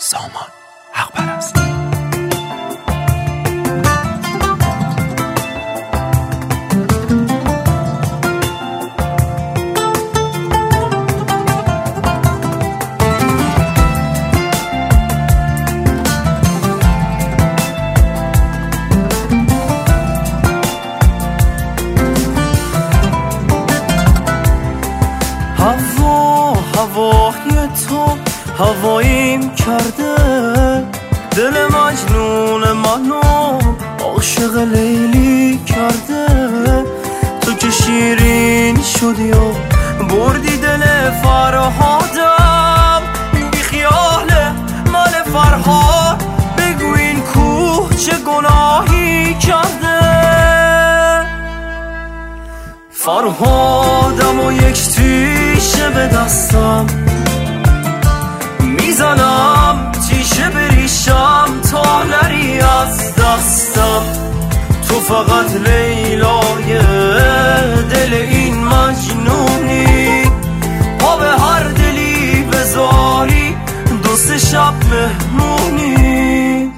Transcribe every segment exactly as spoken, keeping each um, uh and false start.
سامان حق پرست. هوا هوای تو هواییم کرده، دل مجنون منو عاشق لیلی کرده. تو که شیرین شدی و بردی دل فرهادم، بی خیال من فرهاد بگو این کوه چه گناهی کرده. فرهادم و یک تیشه به دستم میزنم، تیشه بریشم تا نری از دستم. تو فقط لیلای دل این مجنونی، پا به هر دلی بذاری دو سه شب مهمونی.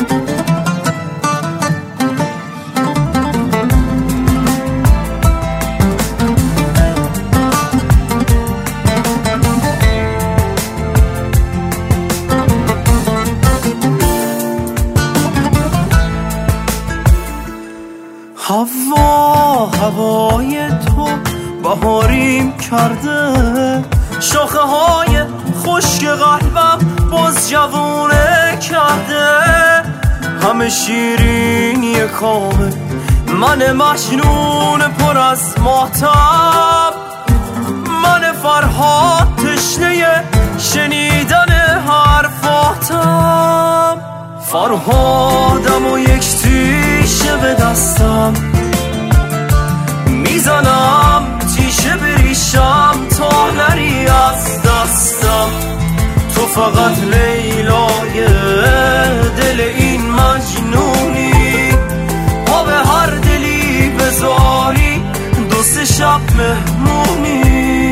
هوا هوای تو بهاریم کرده، شاخه های خشک قلبم باز جوونه کرده. همه شیرینی کامل من مجنون پر از ماتم، من فرهاد تشنه شنیدن حرفاتم. فرهادم و یک تیشه به دستم میزنم، تیشه بریشم تا نری از دستم. تو فقط لیلای دل این مجنونی، پا به هر دلی بذاری دو سه شب مهمونی.